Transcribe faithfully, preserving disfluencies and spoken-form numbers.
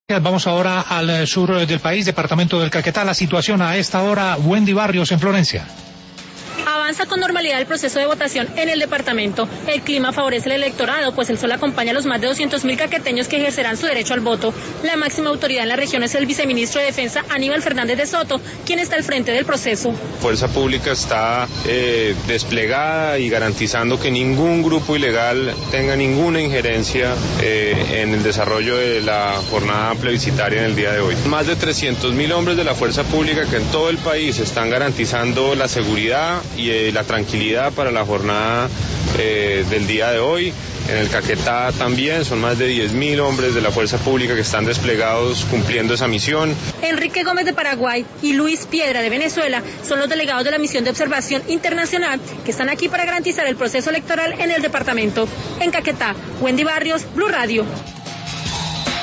Vamos ahora al sur del país, departamento del Caquetá. La situación a esta hora, Wendy Barrios en Florencia. Avanza con normalidad el proceso de votación en el departamento. El clima favorece el electorado, pues el sol acompaña a los más de doscientos mil caqueteños que ejercerán su derecho al voto. La máxima autoridad en la región es el viceministro de Defensa, Aníbal Fernández de Soto, quien está al frente del proceso. Fuerza Pública está eh, desplegada y garantizando que ningún grupo ilegal tenga ninguna injerencia eh, en el desarrollo de la jornada plebiscitaria en el día de hoy. Más de trescientos mil hombres de la Fuerza Pública que en todo el país están garantizando la seguridad y eh, la tranquilidad para la jornada eh, del día de hoy. En el Caquetá también son más de diez mil hombres de la Fuerza Pública que están desplegados cumpliendo esa misión. Enrique Gómez de Paraguay y Luis Piedra de Venezuela son los delegados de la misión de observación internacional que están aquí para garantizar el proceso electoral en el departamento. En Caquetá, Wendy Barrios, Blue Radio.